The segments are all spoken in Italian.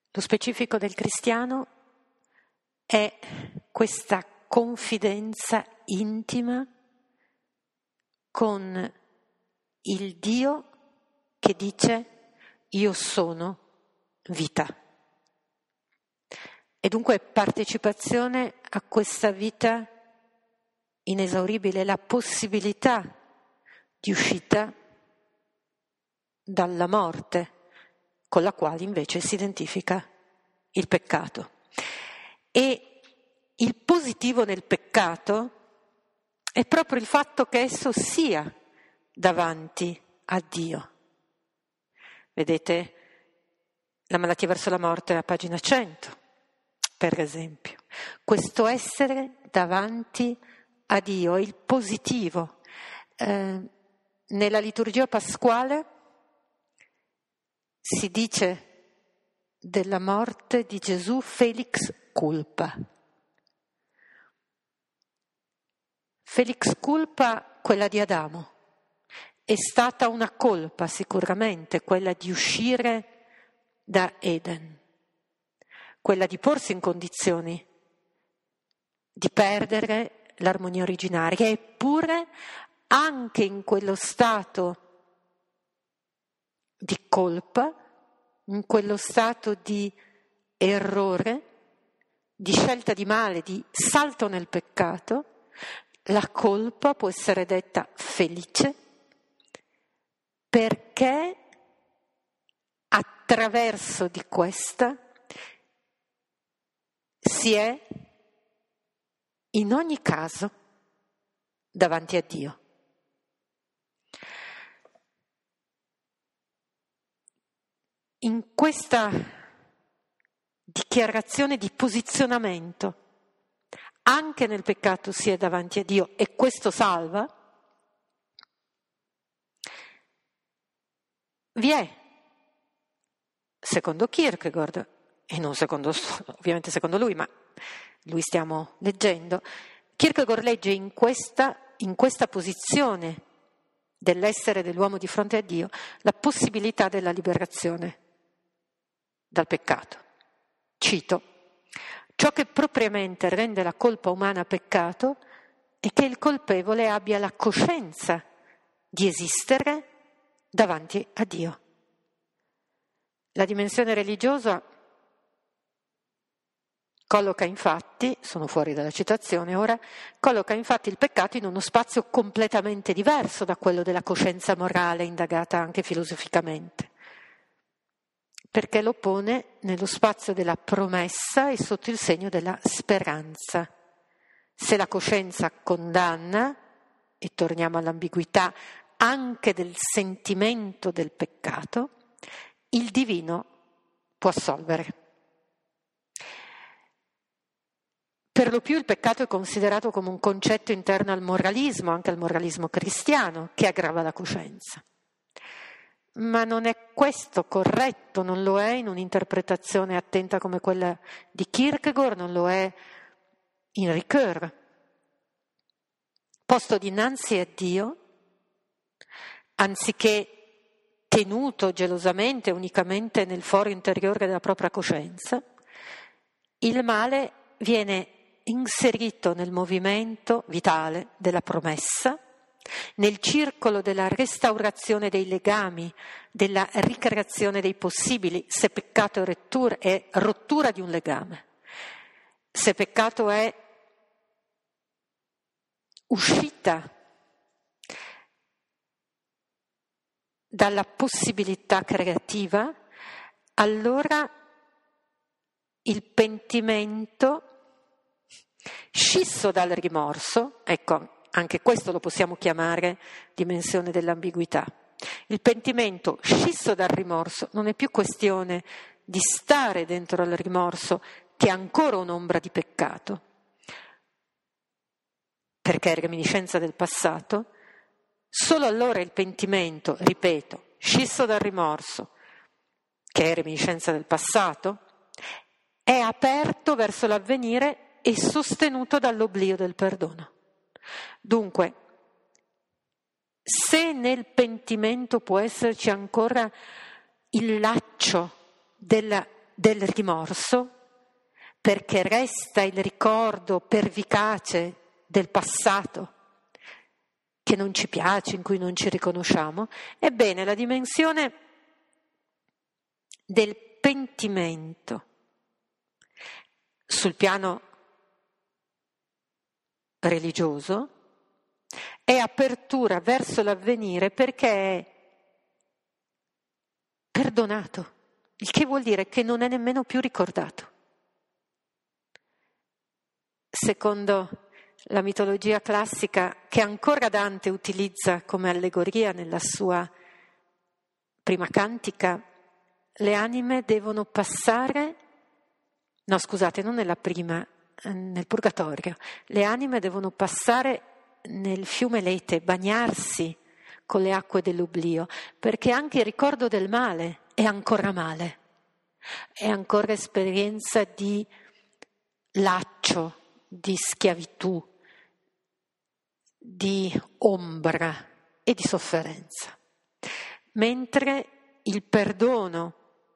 Lo specifico del cristiano è questa confidenza intima con il Dio che dice: io sono vita. E dunque partecipazione a questa vita inesauribile, la possibilità di uscita dalla morte, con la quale invece si identifica il peccato. E il positivo nel peccato è proprio il fatto che esso sia davanti a Dio. Vedete la malattia verso la morte, a pagina 100, per esempio. Questo essere davanti a Dio è il positivo. Nella liturgia pasquale si dice della morte di Gesù felix culpa. Felix culpa, quella di Adamo. È stata una colpa sicuramente quella di uscire da Eden, quella di porsi in condizioni di perdere l'armonia originaria, eppure anche in quello stato di colpa, in quello stato di errore, di scelta di male, di salto nel peccato, la colpa può essere detta felice perché attraverso di questa si è in ogni caso davanti a Dio. In questa dichiarazione di posizionamento, anche nel peccato si è davanti a Dio e questo salva, vi è, secondo Kierkegaard, e non secondo, ovviamente secondo lui, ma lui stiamo leggendo, Kierkegaard legge in questa posizione dell'essere dell'uomo di fronte a Dio la possibilità della liberazione dal peccato. Cito: ciò che propriamente rende la colpa umana peccato è che il colpevole abbia la coscienza di esistere davanti a Dio. La dimensione religiosa colloca infatti, sono fuori dalla citazione ora, colloca infatti il peccato in uno spazio completamente diverso da quello della coscienza morale indagata anche filosoficamente, perché lo pone nello spazio della promessa e sotto il segno della speranza. Se la coscienza condanna, e torniamo all'ambiguità anche del sentimento del peccato, il divino può assolvere. Per lo più il peccato è considerato come un concetto interno al moralismo, anche al moralismo cristiano, che aggrava la coscienza. Ma non è questo corretto, non lo è in un'interpretazione attenta come quella di Kierkegaard, non lo è in Ricoeur. Posto dinanzi a Dio, anziché tenuto gelosamente unicamente nel foro interiore della propria coscienza, il male viene inserito nel movimento vitale della promessa, nel circolo della restaurazione dei legami, della ricreazione dei possibili, se peccato è rottura di un legame, se peccato è uscita dalla possibilità creativa, allora il pentimento scisso dal rimorso, ecco, anche questo lo possiamo chiamare dimensione dell'ambiguità. Il pentimento scisso dal rimorso non è più questione di stare dentro al rimorso, che è ancora un'ombra di peccato, perché è reminiscenza del passato. Solo allora il pentimento, ripeto, scisso dal rimorso, che è reminiscenza del passato, è aperto verso l'avvenire e sostenuto dall'oblio del perdono. Dunque, se nel pentimento può esserci ancora il laccio della del rimorso, perché resta il ricordo pervicace del passato che non ci piace, in cui non ci riconosciamo. Ebbene, la dimensione del pentimento sul piano religioso è apertura verso l'avvenire, perché è perdonato, il che vuol dire che non è nemmeno più ricordato. Secondo la mitologia classica, che ancora Dante utilizza come allegoria nella sua prima cantica, le anime devono passare, no scusate, non nella prima, nel Purgatorio, le anime devono passare nel fiume Lete, bagnarsi con le acque dell'oblio, perché anche il ricordo del male è ancora male, è ancora esperienza di laccio, di schiavitù, di ombra e di sofferenza. Mentre il perdono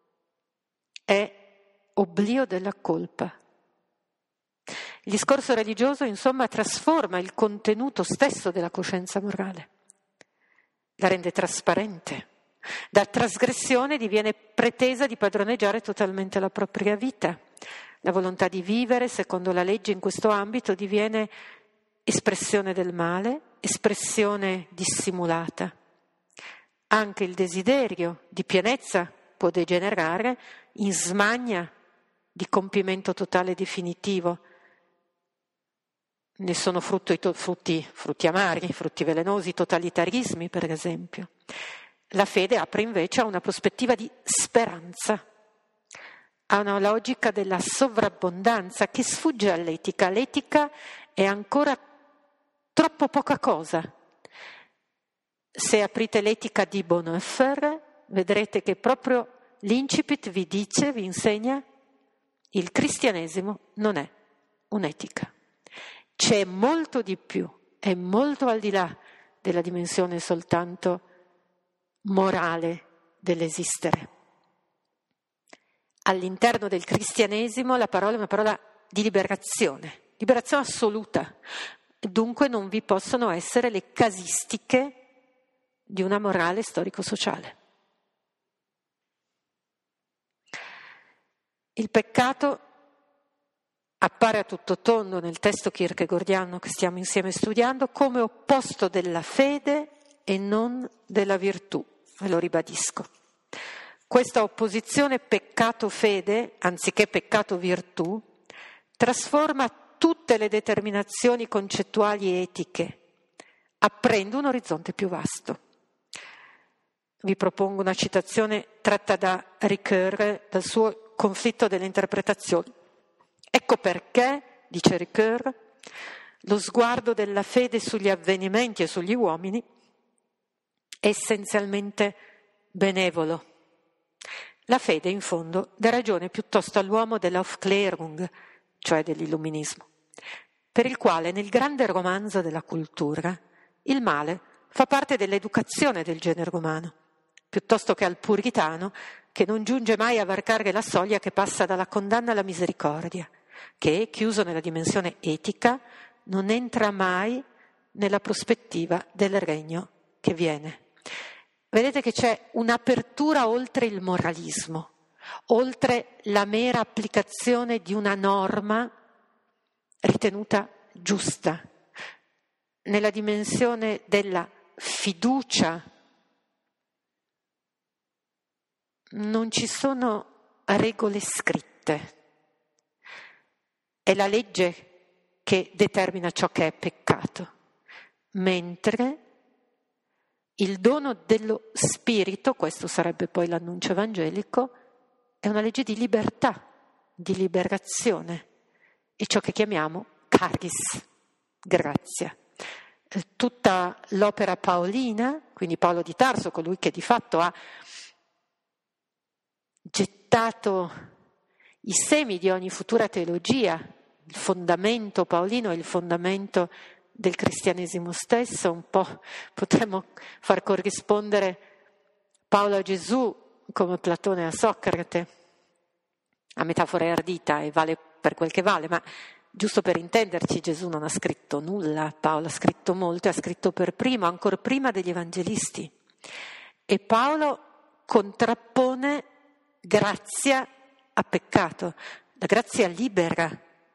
è oblio della colpa. Il discorso religioso, insomma, trasforma il contenuto stesso della coscienza morale, la rende trasparente. Da trasgressione diviene pretesa di padroneggiare totalmente la propria vita. La volontà di vivere, secondo la legge in questo ambito, diviene espressione del male, espressione dissimulata. Anche il desiderio di pienezza può degenerare in smania di compimento totale e definitivo. Ne sono frutto i frutti amari, frutti velenosi, i totalitarismi, per esempio. La fede apre invece a una prospettiva di speranza, a una logica della sovrabbondanza che sfugge all'etica. L'etica è ancora troppo poca cosa. Se aprite l'etica di Bonhoeffer, vedrete che proprio l'incipit vi insegna, il cristianesimo non è un'etica. C'è molto di più, è molto al di là della dimensione soltanto morale dell'esistere. All'interno del cristianesimo la parola è una parola di liberazione assoluta. Dunque non vi possono essere le casistiche di una morale storico-sociale. Il peccato appare a tutto tondo nel testo kierkegaardiano che stiamo insieme studiando come opposto della fede e non della virtù, ve lo ribadisco. Questa opposizione peccato-fede, anziché peccato-virtù, trasforma tutte le determinazioni concettuali e etiche, aprendo un orizzonte più vasto. Vi propongo una citazione tratta da Ricoeur, dal suo Conflitto delle interpretazioni. Ecco perché, dice Ricoeur, lo sguardo della fede sugli avvenimenti e sugli uomini è essenzialmente benevolo. La fede, in fondo, dà ragione piuttosto all'uomo dell'Aufklärung, cioè dell'illuminismo, per il quale nel grande romanzo della cultura il male fa parte dell'educazione del genere umano, piuttosto che al puritano che non giunge mai a varcare la soglia che passa dalla condanna alla misericordia, che, chiuso nella dimensione etica, non entra mai nella prospettiva del regno che viene. Vedete che c'è un'apertura oltre il moralismo, oltre la mera applicazione di una norma ritenuta giusta, nella dimensione della fiducia. Non ci sono regole scritte, è la legge che determina ciò che è peccato, mentre il dono dello Spirito, questo sarebbe poi l'annuncio evangelico, è una legge di libertà, di liberazione, è ciò che chiamiamo charis, grazia. Tutta l'opera paolina, quindi Paolo di Tarso, colui che di fatto ha gettato i semi di ogni futura teologia, il fondamento paolino è il fondamento del cristianesimo stesso, un po' potremmo far corrispondere Paolo a Gesù come Platone a Socrate. a metafora è ardita e vale per quel che vale, ma giusto per intenderci, Gesù non ha scritto nulla, Paolo ha scritto molto e ha scritto per primo, ancora prima degli evangelisti. E Paolo contrappone grazia a peccato, la grazia libera,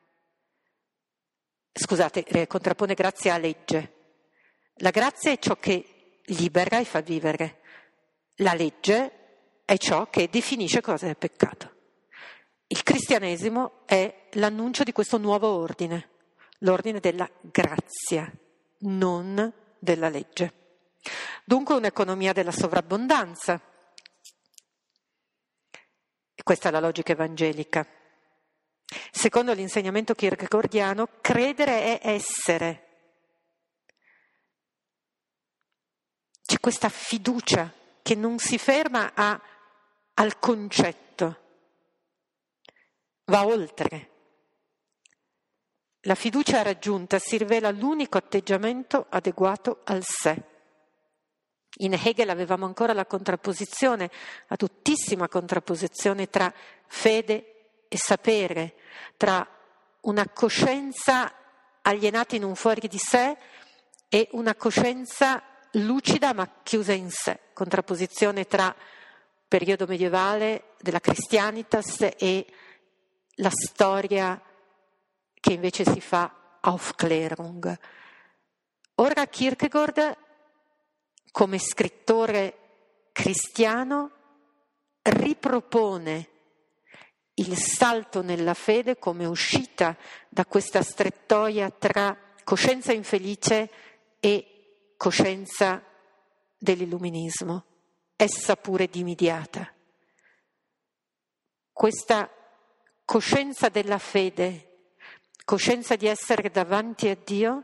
contrappone grazia a legge. La grazia è ciò che libera e fa vivere, la legge è ciò che definisce cosa è peccato. Il cristianesimo è l'annuncio di questo nuovo ordine, l'ordine della grazia, non della legge. Dunque un'economia della sovrabbondanza. E questa è la logica evangelica. Secondo l'insegnamento kierkegaardiano, credere è essere. C'è questa fiducia che non si ferma al concetto, va oltre. La fiducia raggiunta si rivela l'unico atteggiamento adeguato al sé. In Hegel avevamo ancora la contrapposizione, la dottissima contrapposizione tra fede e sapere, tra una coscienza alienata in un fuori di sé e una coscienza lucida ma chiusa in sé, contrapposizione tra periodo medievale della Christianitas e la storia che invece si fa Aufklärung. Ora Kierkegaard, come scrittore cristiano, ripropone il salto nella fede come uscita da questa strettoia tra coscienza infelice e coscienza dell'illuminismo, essa pure dimidiata. Questa coscienza della fede, coscienza di essere davanti a Dio,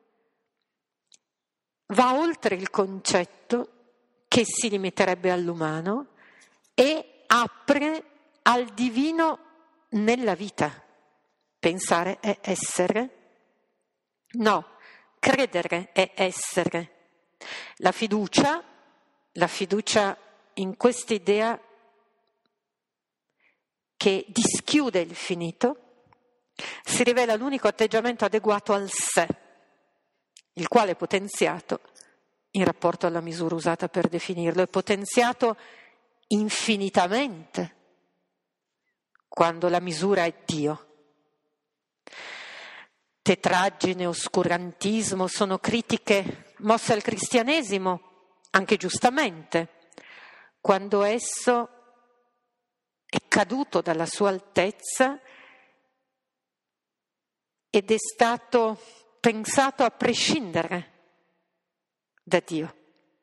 va oltre il concetto che si limiterebbe all'umano e apre al divino nella vita. Pensare è essere? No, credere è essere. La fiducia in questa idea che dischiude il finito, si rivela l'unico atteggiamento adeguato al sé, il quale è potenziato in rapporto alla misura usata per definirlo, è potenziato infinitamente quando la misura è Dio. Tetraggine, oscurantismo sono critiche mosse al cristianesimo, anche giustamente, quando esso è caduto dalla sua altezza ed è stato pensato a prescindere da Dio.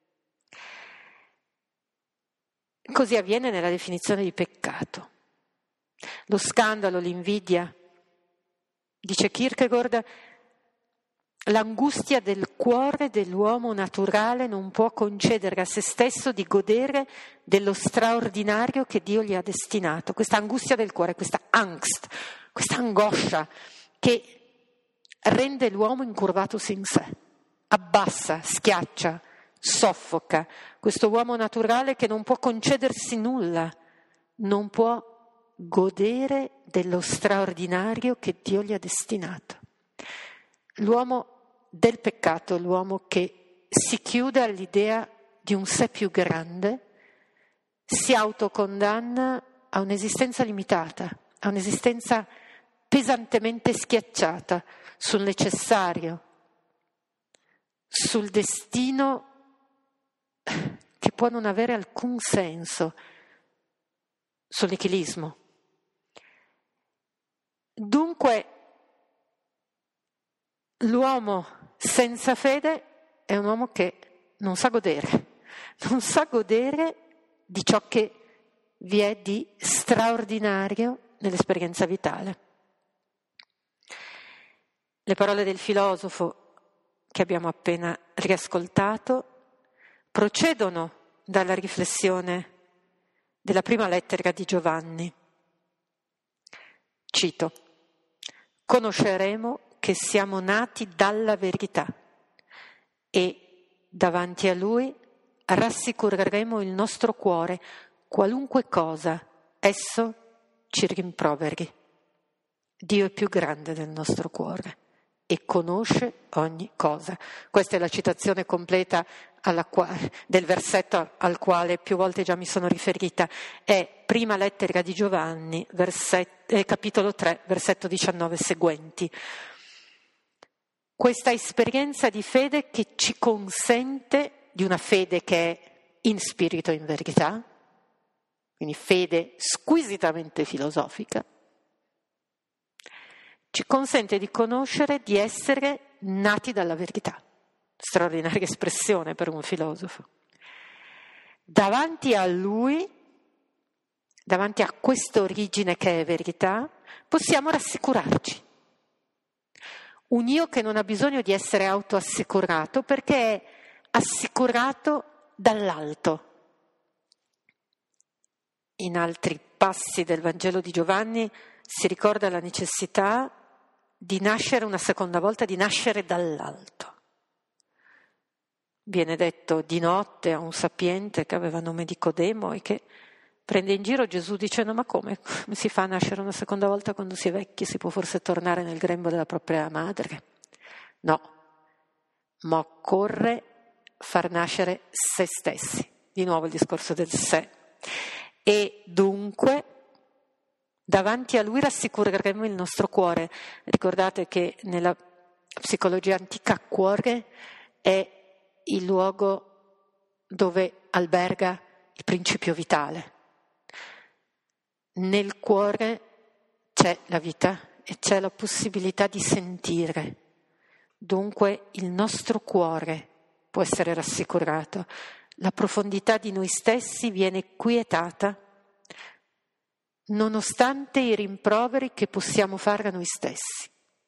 Così avviene nella definizione di peccato. Lo scandalo, l'invidia, dice Kierkegaard, l'angustia del cuore dell'uomo naturale non può concedere a se stesso di godere dello straordinario che Dio gli ha destinato. Questa angustia del cuore, questa angst, questa angoscia che rende l'uomo incurvatosi in sé, abbassa, schiaccia, soffoca questo uomo naturale che non può concedersi nulla, non può godere dello straordinario che Dio gli ha destinato. L'uomo del peccato, l'uomo che si chiude all'idea di un sé più grande, si autocondanna a un'esistenza limitata, a un'esistenza pesantemente schiacciata sul necessario, sul destino che può non avere alcun senso, sul nichilismo. Dunque, l'uomo senza fede è un uomo che non sa godere di ciò che vi è di straordinario nell'esperienza vitale. Le parole del filosofo che abbiamo appena riascoltato procedono dalla riflessione della prima lettera di Giovanni. Cito: conosceremo che siamo nati dalla verità e davanti a Lui rassicureremo il nostro cuore, qualunque cosa esso ci rimproveri. Dio è più grande del nostro cuore e conosce ogni cosa. Questa è la citazione completa del versetto al quale più volte già mi sono riferita. È prima lettera di Giovanni, capitolo 3, versetto 19 seguenti. Questa esperienza di fede che ci consente, di una fede che è in spirito e in verità, quindi fede squisitamente filosofica, ci consente di conoscere, di essere nati dalla verità. Straordinaria espressione per un filosofo. Davanti a lui, davanti a questa origine che è verità, possiamo rassicurarci. Un io che non ha bisogno di essere autoassicurato perché è assicurato dall'alto. In altri passi del Vangelo di Giovanni si ricorda la necessità di nascere una seconda volta, di nascere dall'alto. Viene detto di notte a un sapiente che aveva nome di Codemo e che prende in giro Gesù dicendo: ma come si fa a nascere una seconda volta quando si è vecchi? Si può forse tornare nel grembo della propria madre? No, ma occorre far nascere se stessi. Di nuovo il discorso del sé. E dunque davanti a lui rassicureremo il nostro cuore. Ricordate che nella psicologia antica cuore è il luogo dove alberga il principio vitale. Nel cuore c'è la vita e c'è la possibilità di sentire. Dunque il nostro cuore può essere rassicurato. La profondità di noi stessi viene quietata nonostante i rimproveri che possiamo fare a noi stessi.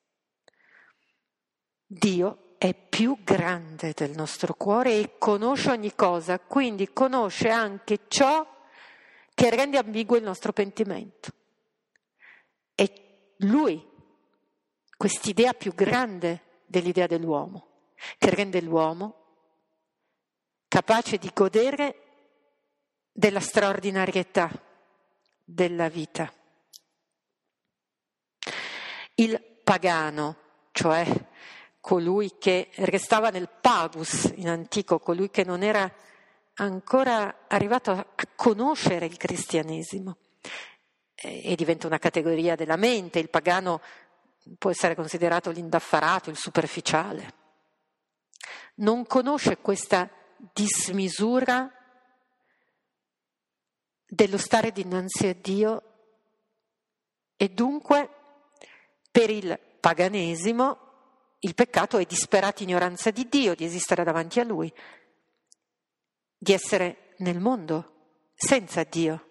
Dio è più grande del nostro cuore e conosce ogni cosa, quindi conosce anche ciò che rende ambiguo il nostro pentimento. È Lui, quest'idea più grande dell'idea dell'uomo, che rende l'uomo capace di godere della straordinarietà della vita. Il pagano, cioè colui che restava nel pagus in antico, colui che non era ancora arrivato a conoscere il cristianesimo, e diventa una categoria della mente. Il pagano può essere considerato l'indaffarato, il superficiale. Non conosce questa dismisura dello stare dinanzi a Dio e dunque per il paganesimo il peccato è disperata ignoranza di Dio, di esistere davanti a Lui, di essere nel mondo senza Dio.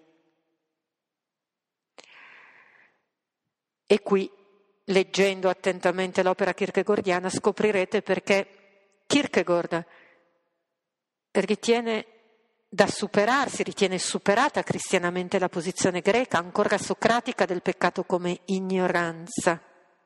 E qui, leggendo attentamente l'opera kierkegaardiana, scoprirete perché Kierkegaard ritiene da superarsi, ritiene superata cristianamente la posizione greca, ancora socratica, del peccato come ignoranza.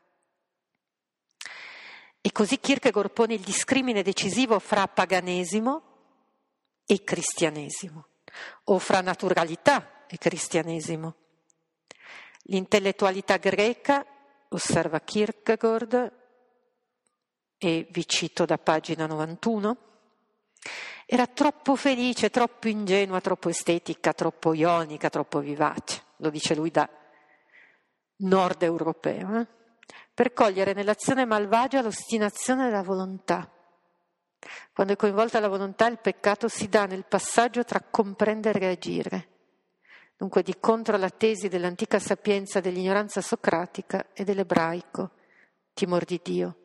E così Kierkegaard pone il discrimine decisivo fra paganesimo e cristianesimo, o fra naturalità e cristianesimo. L'intellettualità greca, osserva Kierkegaard, e vi cito da pagina 91, era troppo felice, troppo ingenua, troppo estetica, troppo ionica, troppo vivace, lo dice lui da nord europeo, per cogliere nell'azione malvagia l'ostinazione della volontà. Quando è coinvolta la volontà, il peccato si dà nel passaggio tra comprendere e agire. Dunque di contro alla tesi dell'antica sapienza dell'ignoranza socratica e dell'ebraico timor di Dio.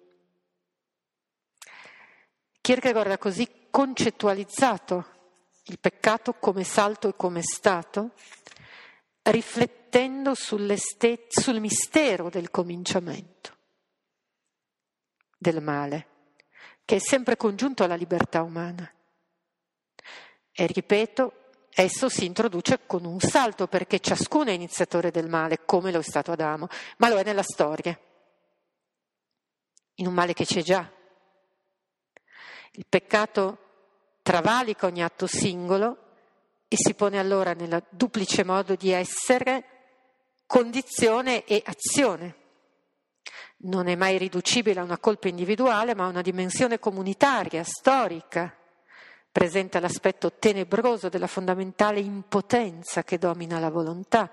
Kierkegaard ha così concettualizzato il peccato come salto e come stato, riflettendo sul mistero del cominciamento del male, che è sempre congiunto alla libertà umana. E ripeto, esso si introduce con un salto, perché ciascuno è iniziatore del male, come lo è stato Adamo, ma lo è nella storia, in un male che c'è già. Il peccato travalica ogni atto singolo e si pone allora nel duplice modo di essere condizione e azione. Non è mai riducibile a una colpa individuale, ma a una dimensione comunitaria, storica. Presenta l'aspetto tenebroso della fondamentale impotenza che domina la volontà,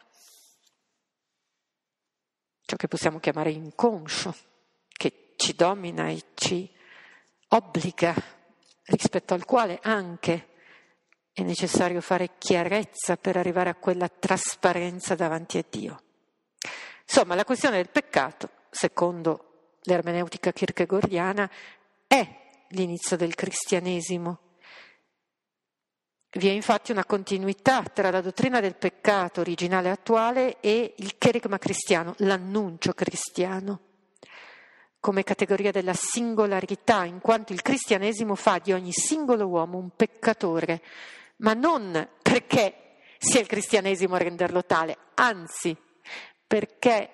ciò che possiamo chiamare inconscio, che ci domina e ci obbliga, rispetto al quale anche è necessario fare chiarezza per arrivare a quella trasparenza davanti a Dio. Insomma, la questione del peccato, secondo l'ermeneutica kierkegaardiana, è l'inizio del cristianesimo. Vi è infatti una continuità tra la dottrina del peccato originale e attuale e il kerygma cristiano, l'annuncio cristiano, come categoria della singolarità, in quanto il cristianesimo fa di ogni singolo uomo un peccatore, ma non perché sia il cristianesimo a renderlo tale, anzi perché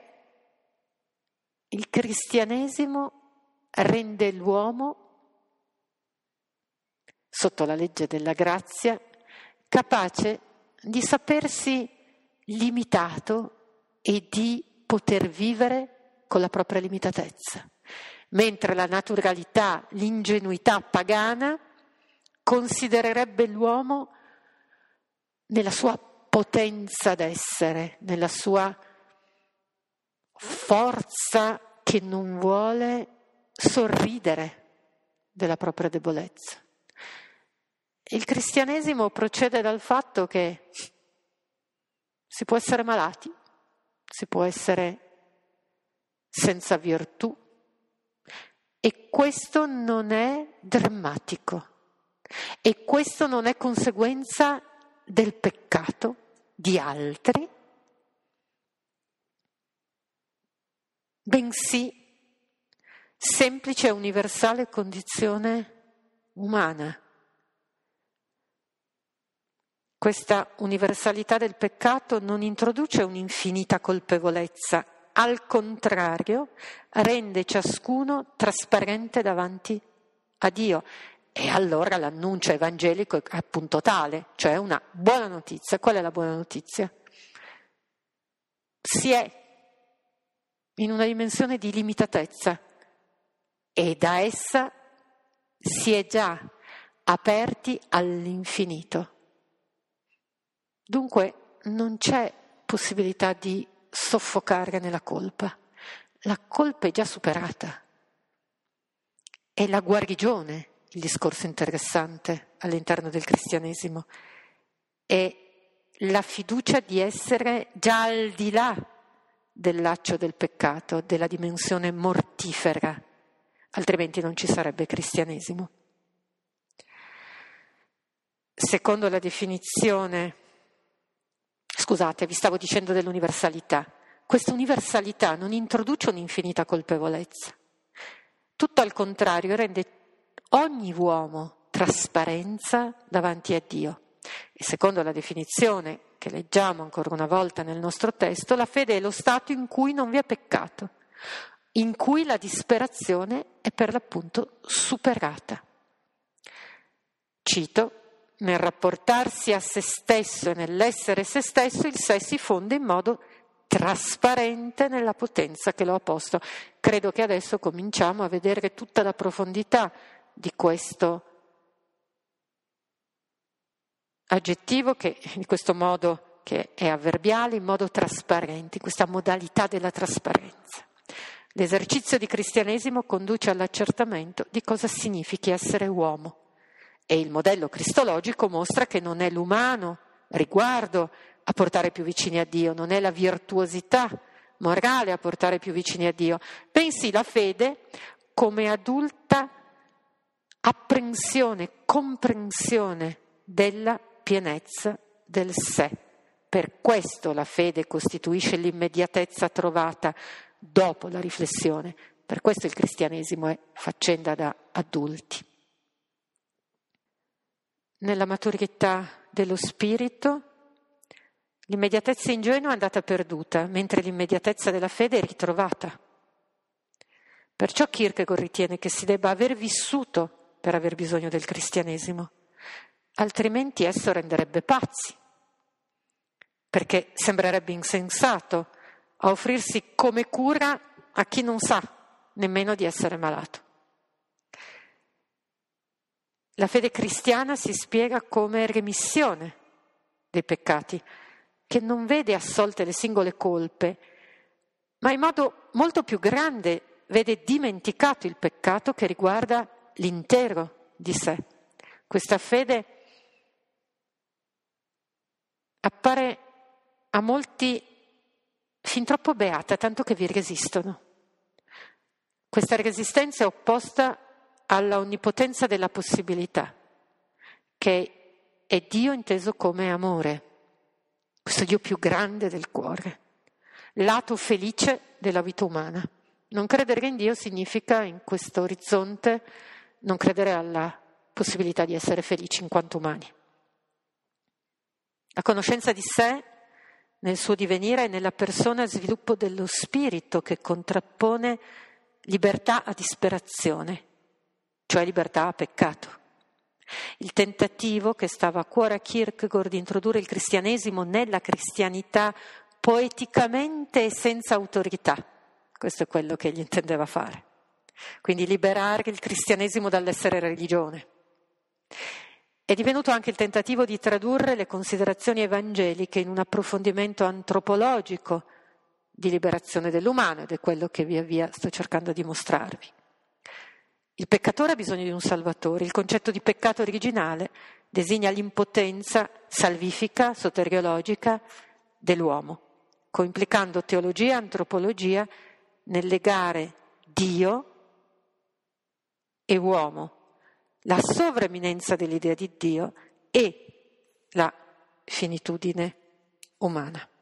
il cristianesimo rende l'uomo, sotto la legge della grazia, capace di sapersi limitato e di poter vivere con la propria limitatezza, mentre la naturalità, l'ingenuità pagana considererebbe l'uomo nella sua potenza d'essere, nella sua forza che non vuole sorridere della propria debolezza. Il cristianesimo procede dal fatto che si può essere malati, si può essere senza virtù, e questo non è drammatico, e questo non è conseguenza del peccato di altri, bensì semplice e universale condizione umana. Questa universalità del peccato non introduce un'infinita colpevolezza, al contrario, rende ciascuno trasparente davanti a Dio. E allora l'annuncio evangelico è appunto tale, cioè una buona notizia. Qual è la buona notizia? Si è in una dimensione di limitatezza e da essa si è già aperti all'infinito. Dunque non c'è possibilità di soffocare nella colpa. La colpa è già superata. È la guarigione il discorso interessante all'interno del cristianesimo. È la fiducia di essere già al di là del laccio del peccato, della dimensione mortifera, altrimenti non ci sarebbe cristianesimo. Secondo la definizione, scusate, vi stavo dicendo dell'universalità. Questa universalità non introduce un'infinita colpevolezza. Tutto al contrario, rende ogni uomo trasparenza davanti a Dio. E secondo la definizione che leggiamo ancora una volta nel nostro testo, la fede è lo stato in cui non vi è peccato, in cui la disperazione è per l'appunto superata. Cito: nel rapportarsi a se stesso e nell'essere se stesso, il sé si fonde in modo trasparente nella potenza che lo ha posto. Credo che adesso cominciamo a vedere tutta la profondità di questo aggettivo, di questo modo che è avverbiale, in modo trasparente, in questa modalità della trasparenza. L'esercizio di cristianesimo conduce all'accertamento di cosa significhi essere uomo. E il modello cristologico mostra che non è l'umano riguardo a portare più vicini a Dio, non è la virtuosità morale a portare più vicini a Dio, bensì la fede come adulta apprensione, comprensione della pienezza del sé. Per questo la fede costituisce l'immediatezza trovata dopo la riflessione. Per questo il cristianesimo è faccenda da adulti. Nella maturità dello spirito l'immediatezza ingenua è andata perduta, mentre l'immediatezza della fede è ritrovata. Perciò Kierkegaard ritiene che si debba aver vissuto per aver bisogno del cristianesimo, altrimenti esso renderebbe pazzi. perché sembrerebbe insensato a offrirsi come cura a chi non sa nemmeno di essere malato. La fede cristiana si spiega come remissione dei peccati, che non vede assolte le singole colpe, ma in modo molto più grande vede dimenticato il peccato che riguarda l'intero di sé. Questa fede appare a molti fin troppo beata, tanto che vi resistono. Questa resistenza è opposta alla onnipotenza della possibilità, che è Dio inteso come amore, questo Dio più grande del cuore, lato felice della vita umana. Non credere in Dio significa, in questo orizzonte, non credere alla possibilità di essere felici in quanto umani. La conoscenza di sé, nel suo divenire, è nella persona sviluppo dello spirito che contrappone libertà a disperazione, cioè libertà a peccato. Il tentativo che stava a cuore a Kierkegaard di introdurre il cristianesimo nella cristianità poeticamente e senza autorità, questo è quello che egli intendeva fare. Quindi liberare il cristianesimo dall'essere religione. È divenuto anche il tentativo di tradurre le considerazioni evangeliche in un approfondimento antropologico di liberazione dell'umano, ed è quello che via via sto cercando di mostrarvi. Il peccatore ha bisogno di un salvatore. Il concetto di peccato originale designa l'impotenza salvifica, soteriologica dell'uomo, coimplicando teologia e antropologia nel legare Dio e uomo, la sovreminenza dell'idea di Dio e la finitudine umana.